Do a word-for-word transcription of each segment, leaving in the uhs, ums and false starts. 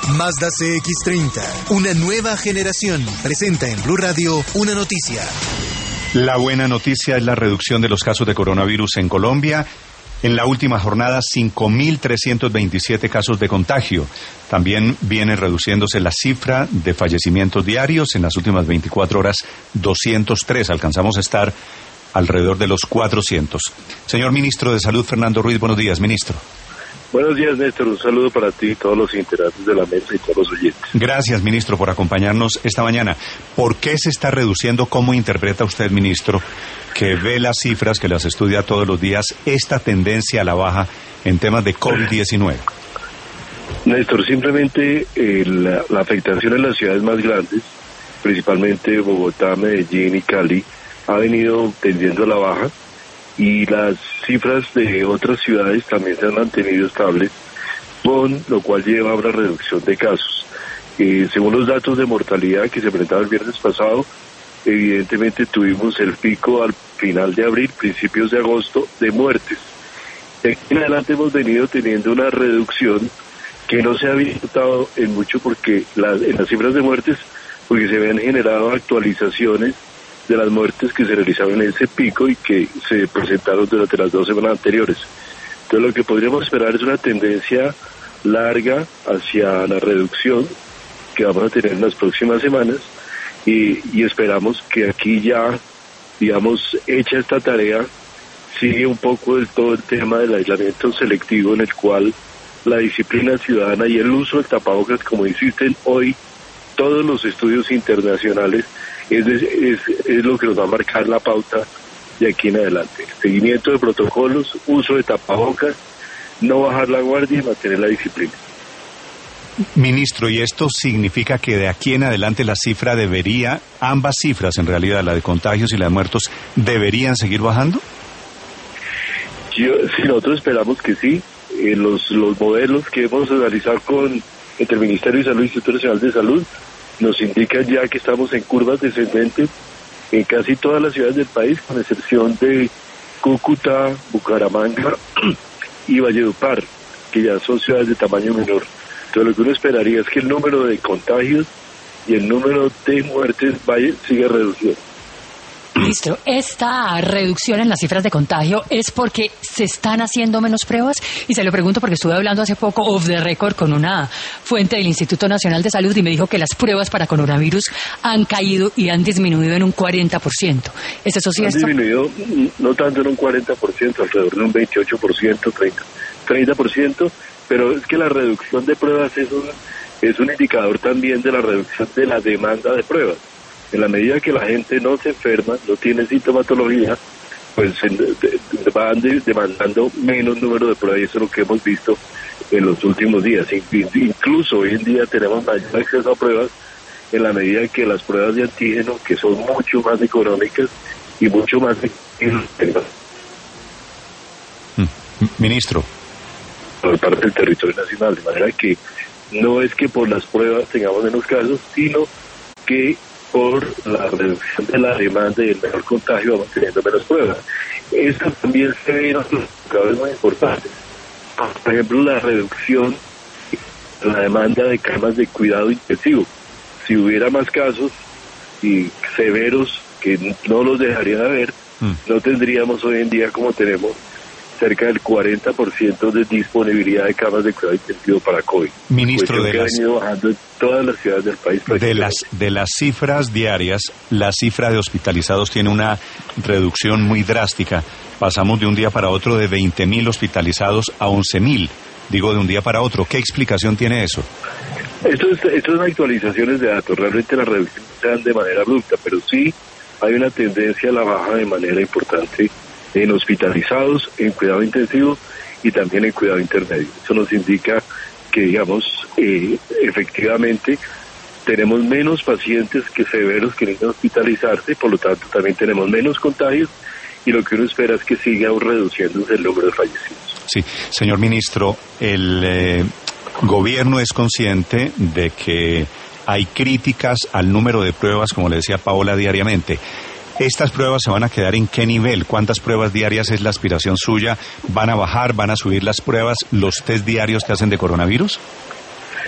Mazda C X treinta, una nueva generación, presenta en Blue Radio una noticia. La buena noticia es la reducción de los casos de coronavirus en Colombia. En la última jornada, cinco mil trescientos veintisiete casos de contagio. También viene reduciéndose la cifra de fallecimientos diarios. En las últimas veinticuatro horas, doscientos tres. Alcanzamos a estar alrededor de los cuatrocientos. Señor Ministro de Salud, Fernando Ruiz, buenos días, ministro. Buenos días, Néstor. Un saludo para ti y todos los integrantes de la mesa y todos los oyentes. Gracias, ministro, por acompañarnos esta mañana. ¿Por qué se está reduciendo? ¿Cómo interpreta usted, ministro, que ve las cifras, que las estudia todos los días, esta tendencia a la baja en temas de COVID diecinueve? Néstor, simplemente eh, la, la afectación en las ciudades más grandes, principalmente Bogotá, Medellín y Cali, ha venido tendiendo a la baja. Y las cifras de otras ciudades también se han mantenido estables, con lo cual lleva a una reducción de casos. Eh, según los datos de mortalidad que se presentaban el viernes pasado, evidentemente tuvimos el pico al final de abril, principios de agosto, de muertes. De aquí en adelante hemos venido teniendo una reducción que no se ha notado en mucho porque la, en las cifras de muertes, porque se habían generado actualizaciones de las muertes que se realizaron en ese pico y que se presentaron durante las dos semanas anteriores. Entonces lo que podríamos esperar es una tendencia larga hacia la reducción que vamos a tener en las próximas semanas y, y esperamos que aquí ya, digamos, hecha esta tarea, sigue un poco del todo el tema del aislamiento selectivo en el cual la disciplina ciudadana y el uso del tapabocas, como insisten hoy todos los estudios internacionales, Es, es, es lo que nos va a marcar la pauta de aquí en adelante. Seguimiento de protocolos, uso de tapabocas, no bajar la guardia y mantener la disciplina. Ministro, ¿y esto significa que de aquí en adelante la cifra debería, ambas cifras en realidad, la de contagios y la de muertos, deberían seguir bajando? Yo, si nosotros esperamos que sí, eh, los, los modelos que hemos analizado con entre el Ministerio de Salud y el Instituto Nacional de Salud nos indican ya que estamos en curvas descendentes en casi todas las ciudades del país, con excepción de Cúcuta, Bucaramanga y Valledupar, que ya son ciudades de tamaño menor. Entonces lo que uno esperaría es que el número de contagios y el número de muertes vaya, siga reduciendo. Ministro, ¿esta reducción en las cifras de contagio es porque se están haciendo menos pruebas? Y se lo pregunto porque estuve hablando hace poco off the record con una fuente del Instituto Nacional de Salud y me dijo que las pruebas para coronavirus han caído y han disminuido en un cuarenta por ciento. ¿Es eso cierto? Han disminuido no tanto en un cuarenta por ciento, alrededor de un veintiocho por ciento, treinta por ciento, pero es que la reducción de pruebas es un, es un indicador también de la reducción de la demanda de pruebas. En la medida que la gente no se enferma, no tiene sintomatología, pues se, de, de, van de, demandando menos número de pruebas y eso es lo que hemos visto en los últimos días. Incluso hoy en día tenemos mayor acceso a pruebas en la medida que las pruebas de antígeno, que son mucho más económicas y mucho más... Ministro. Por parte del territorio nacional, de manera que no es que por las pruebas tengamos menos casos, sino que por la reducción de la demanda y el menor contagio vamos teniendo menos pruebas. Esto también se ve en otros indicadores muy importantes. Por ejemplo, la reducción de la demanda de camas de cuidado intensivo. Si hubiera más casos y severos que no los dejarían haber, mm. no tendríamos hoy en día como tenemos cerca del cuarenta por ciento de disponibilidad de camas de cuidado intensivo para COVID. Ministro, de que las, ha venido bajando en todas las ciudades del país. De las, de las cifras diarias, la cifra de hospitalizados tiene una reducción muy drástica. Pasamos de un día para otro de veinte mil hospitalizados a once mil. Digo, de un día para otro. ¿Qué explicación tiene eso? Esto, es, esto son actualizaciones de datos. Realmente las reducciones se dan de manera abrupta, pero sí hay una tendencia a la baja de manera importante en hospitalizados, en cuidado intensivo y también en cuidado intermedio. Eso nos indica que, digamos, eh, efectivamente tenemos menos pacientes que severos que necesitan hospitalizarse, por lo tanto también tenemos menos contagios y lo que uno espera es que siga reduciéndose el número de fallecidos. Sí, señor ministro, el eh, gobierno es consciente de que hay críticas al número de pruebas, como le decía Paola, diariamente. ¿Estas pruebas se van a quedar en qué nivel? ¿Cuántas pruebas diarias es la aspiración suya? ¿Van a bajar? ¿Van a subir las pruebas, los test diarios que hacen de coronavirus?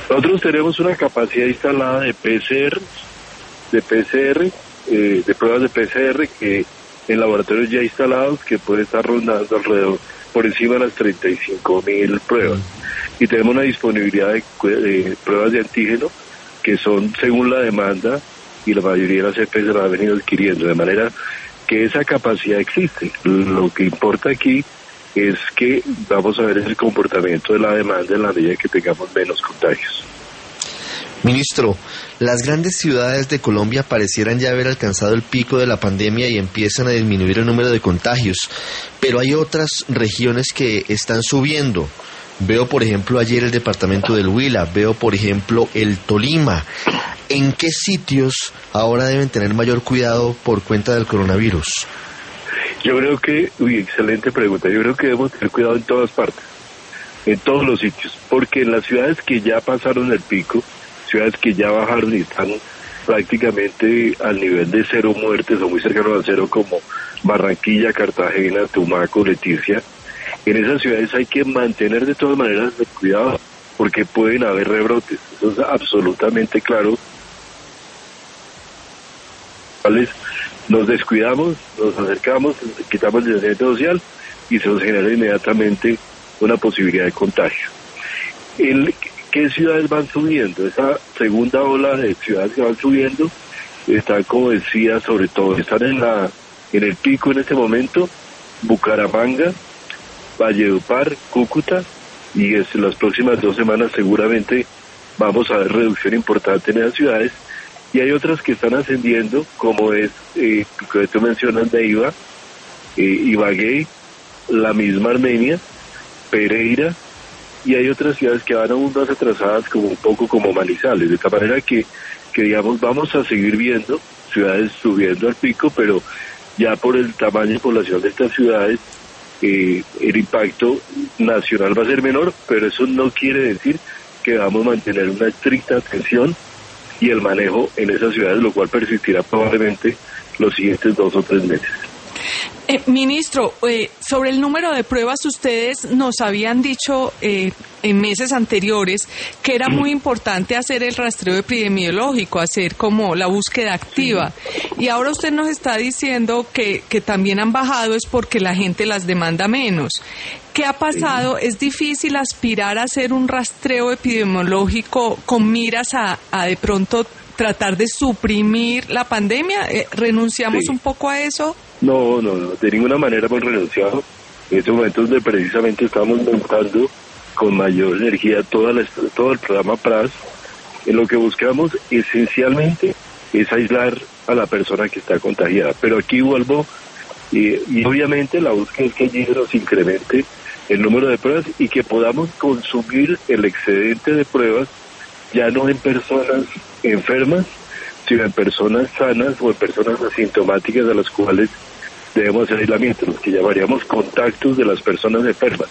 Nosotros tenemos una capacidad instalada de P C R, de P C R, eh, de pruebas de P C R que en laboratorios ya instalados que puede estar rondando alrededor por encima de las treinta y cinco mil pruebas. Y tenemos una disponibilidad de, de pruebas de antígeno que son según la demanda y la mayoría de las E P S la ha venido adquiriendo, de manera que esa capacidad existe. Lo que importa aquí es que vamos a ver el comportamiento de la demanda en la medida que tengamos menos contagios. Ministro, las grandes ciudades de Colombia parecieran ya haber alcanzado el pico de la pandemia y empiezan a disminuir el número de contagios, pero hay otras regiones que están subiendo. Veo, por ejemplo, ayer el departamento del Huila, veo, por ejemplo, el Tolima. ¿En qué sitios ahora deben tener mayor cuidado por cuenta del coronavirus? Yo creo que, uy, excelente pregunta, yo creo que debemos tener cuidado en todas partes, en todos los sitios, porque en las ciudades que ya pasaron el pico, ciudades que ya bajaron y están prácticamente al nivel de cero muertes o muy cercanos a cero, como Barranquilla, Cartagena, Tumaco, Leticia, en esas ciudades hay que mantener de todas maneras el cuidado, porque pueden haber rebrotes, eso es absolutamente claro. Nos descuidamos, nos acercamos, quitamos el distanciamiento social y se nos genera inmediatamente una posibilidad de contagio. El, ¿Qué ciudades van subiendo? Esa segunda ola de ciudades que van subiendo están, como decía, sobre todo, están en la en el pico en este momento, Bucaramanga, Valledupar, Cúcuta, y en las próximas dos semanas seguramente vamos a ver reducción importante en esas ciudades. Y hay otras que están ascendiendo, como es, eh, que tú mencionas, Neiva, eh, Ibagué, la misma Armenia, Pereira, y hay otras ciudades que van aún más atrasadas, como un poco como Manizales, de tal manera que, que digamos, vamos a seguir viendo ciudades subiendo al pico, pero ya por el tamaño de población de estas ciudades, eh, el impacto nacional va a ser menor, pero eso no quiere decir que vamos a mantener una estricta atención y el manejo en esas ciudades, lo cual persistirá probablemente los siguientes dos o tres meses. Eh, ministro, eh, sobre el número de pruebas, ustedes nos habían dicho eh, en meses anteriores que era muy importante hacer el rastreo epidemiológico, hacer como la búsqueda activa. Y ahora usted nos está diciendo que, que también han bajado es porque la gente las demanda menos. ¿Qué ha pasado? ¿Es difícil aspirar a hacer un rastreo epidemiológico con miras a, a de pronto tratar de suprimir la pandemia? Eh, ¿Renunciamos sí. un poco a eso? No, no, no, de ninguna manera hemos renunciado. En este momento donde precisamente estamos montando con mayor energía toda la, todo el programa P R A S, en lo que buscamos esencialmente es aislar a la persona que está contagiada. Pero aquí vuelvo, y, y obviamente la búsqueda es que allí se nos incremente el número de pruebas y que podamos consumir el excedente de pruebas ya no en personas enfermas, sino en personas sanas o en personas asintomáticas a las cuales debemos hacer aislamiento, los que llamaríamos contactos de las personas enfermas.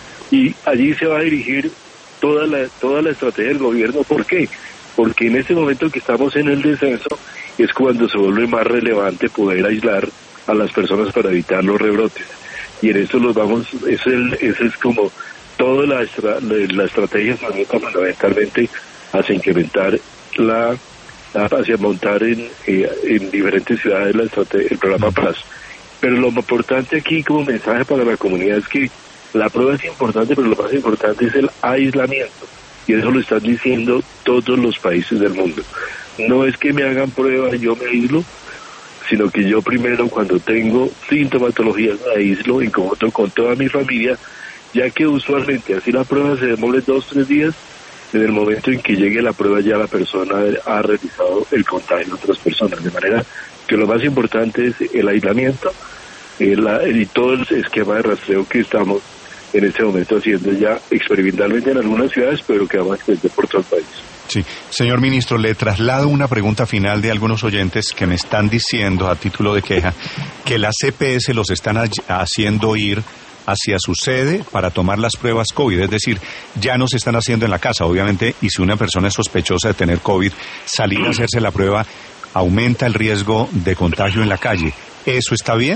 Y allí se va a dirigir toda la toda la estrategia del gobierno. ¿Por qué? Porque en este momento que estamos en el descenso es cuando se vuelve más relevante poder aislar a las personas para evitar los rebrotes. Y en eso los vamos, eso es, eso es como toda la, estra, la estrategia se orienta fundamentalmente hacia incrementar la, hacia montar en, eh, en diferentes ciudades la estrategia, el programa P R A S. Pero lo importante aquí como mensaje para la comunidad es que la prueba es importante, pero lo más importante es el aislamiento. Y eso lo están diciendo todos los países del mundo. No es que me hagan prueba y yo me aíslo, sino que yo primero, cuando tengo sintomatología, me aíslo en conjunto con toda mi familia, ya que usualmente así la prueba se demore dos o tres días. En el momento en que llegue la prueba ya la persona ha realizado el contagio de otras personas. De manera que lo más importante es el aislamiento el, el, y todo el esquema de rastreo que estamos en este momento haciendo ya experimentalmente en algunas ciudades, pero que vamos a extender por todo el país. Sí, señor ministro, le traslado una pregunta final de algunos oyentes que me están diciendo a título de queja que las E P S los están haciendo ir hacia su sede para tomar las pruebas COVID, es decir, ya no se están haciendo en la casa, obviamente, y si una persona es sospechosa de tener COVID, salir a hacerse la prueba aumenta el riesgo de contagio en la calle. ¿Eso está bien?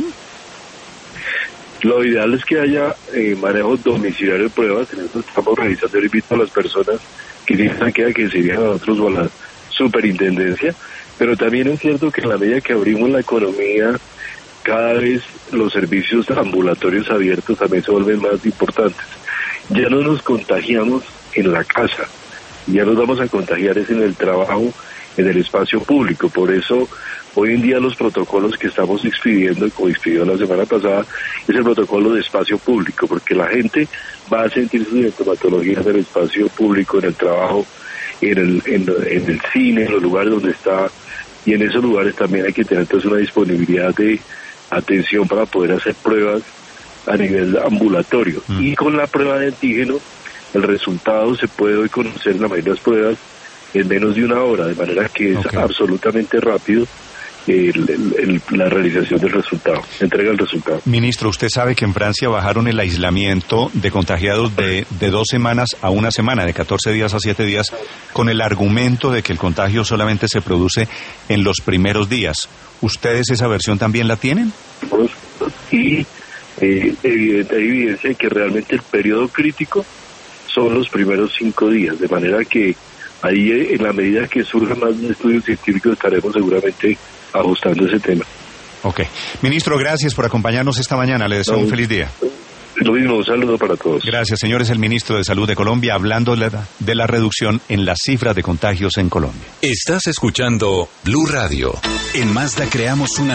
Lo ideal es que haya eh, manejo domiciliario de pruebas. En eso estamos revisando. Yo invito a las personas quisiera que, que se irían a otros o a la superintendencia, pero también es cierto que en la medida que abrimos la economía, cada vez los servicios ambulatorios abiertos también se vuelven más importantes. Ya no nos contagiamos en la casa, ya nos vamos a contagiar es en el trabajo, en el espacio público. Por eso hoy en día los protocolos que estamos expidiendo, como expidió la semana pasada, es el protocolo de espacio público, porque la gente va a sentir sus sintomatologías en el espacio público, en el trabajo, en el, en, en el cine, en los lugares donde está, y en esos lugares también hay que tener entonces una disponibilidad de atención para poder hacer pruebas a nivel ambulatorio. Mm. Y con la prueba de antígeno, el resultado se puede hoy conocer en la mayoría de las pruebas en menos de una hora, de manera que es okay. absolutamente rápido el, el, el, la realización del resultado, entrega el resultado. Ministro, usted sabe que en Francia bajaron el aislamiento de contagiados de, de dos semanas a una semana, de catorce días a siete días, con el argumento de que el contagio solamente se produce en los primeros días. ¿Ustedes esa versión también la tienen? Y eh, evidente, hay evidencia de que realmente el periodo crítico son los primeros cinco días, de manera que ahí en la medida que surjan más estudios científicos estaremos seguramente ajustando ese tema. Ok. Ministro, gracias por acompañarnos esta mañana. Le deseo no, un feliz día. Lo mismo, un saludo para todos. Gracias, señores. El ministro de Salud de Colombia hablando de la, de la reducción en las cifras de contagios en Colombia. Estás escuchando Blue Radio. En Mazda creamos una